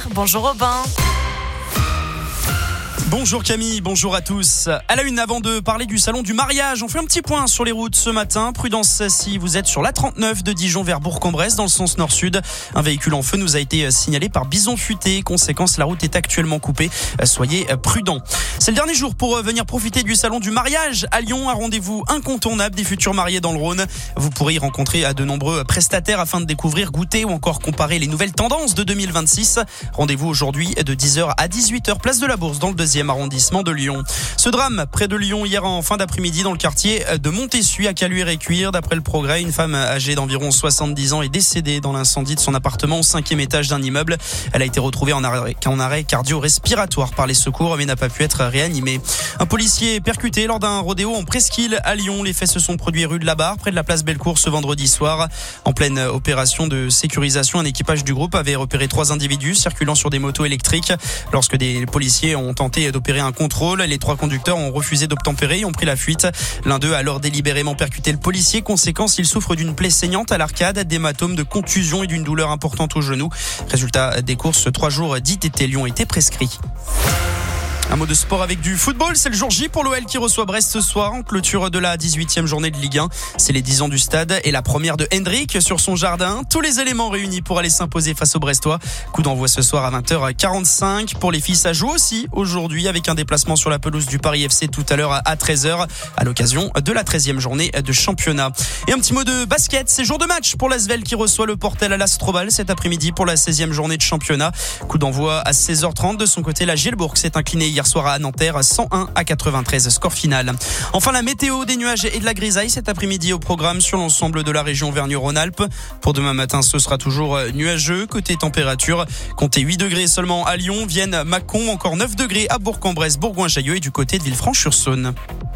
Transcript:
Bonjour Robin. Bonjour Camille, bonjour à tous. À la une, avant de parler du salon du mariage, on fait un petit point sur les routes ce matin. Prudence si vous êtes sur l'A39 de Dijon vers Bourg-en-Bresse dans le sens nord-sud. Un véhicule en feu nous a été signalé par Bison Futé. Conséquence, la route est actuellement coupée. Soyez prudents. C'est le dernier jour pour venir profiter du salon du mariage à Lyon. Un rendez-vous incontournable des futurs mariés dans le Rhône. Vous pourrez y rencontrer de nombreux prestataires afin de découvrir, goûter ou encore comparer les nouvelles tendances de 2026. Rendez-vous aujourd'hui de 10h à 18h, place de la Bourse dans le 2e arrondissement de Lyon. Ce drame près de Lyon hier en fin d'après-midi dans le quartier de Montessuie à Caluire-et-Cuire. D'après le Progrès, une femme âgée d'environ 70 ans est décédée dans l'incendie de son appartement au 5e étage d'un immeuble. Elle a été retrouvée en arrêt cardio-respiratoire par les secours mais n'a pas pu être réanimée. Un policier est percuté lors d'un rodéo en Presqu'île à Lyon. Les faits se sont produits rue de la Barre près de la place Bellecour ce vendredi soir. En pleine opération de sécurisation, un équipage du groupe avait repéré 3 individus circulant sur des motos électriques. Lorsque des policiers ont tenté d'opérer un contrôle, les 3 conducteurs ont refusé d'obtempérer et ont pris la fuite. L'un d'eux a alors délibérément percuté le policier. Conséquence, il souffre d'une plaie saignante à l'arcade, d'hématomes, de contusion et d'une douleur importante au genou. Résultat des courses, 3 jours d'ITT lui ont été prescrits. Un mot de sport avec du football, c'est le jour J pour l'OL qui reçoit Brest ce soir en clôture de la 18e journée de Ligue 1. C'est les 10 ans du stade et la première de Hendrick sur son jardin. Tous les éléments réunis pour aller s'imposer face aux Brestois. Coup d'envoi ce soir à 20h45. Pour les filles, ça joue aussi aujourd'hui avec un déplacement sur la pelouse du Paris FC tout à l'heure à 13h à l'occasion de la 13e journée de championnat. Et un petit mot de basket, c'est jour de match pour l'Asvel qui reçoit le Portel à l'Astrobal cet après-midi pour la 16e journée de championnat. Coup d'envoi à 16h30. De son côté, la Gielbourg s'est inclinée hier soir à Nanterre, 101-93, score final. Enfin, la météo, des nuages et de la grisaille cet après-midi au programme sur l'ensemble de la région Auvergne-Rhône-Alpes. Pour demain matin, ce sera toujours nuageux. Côté température, comptez 8 degrés seulement à Lyon, Vienne, Mâcon, encore 9 degrés à Bourg-en-Bresse, Bourgoin-Jallieu et du côté de Villefranche-sur-Saône.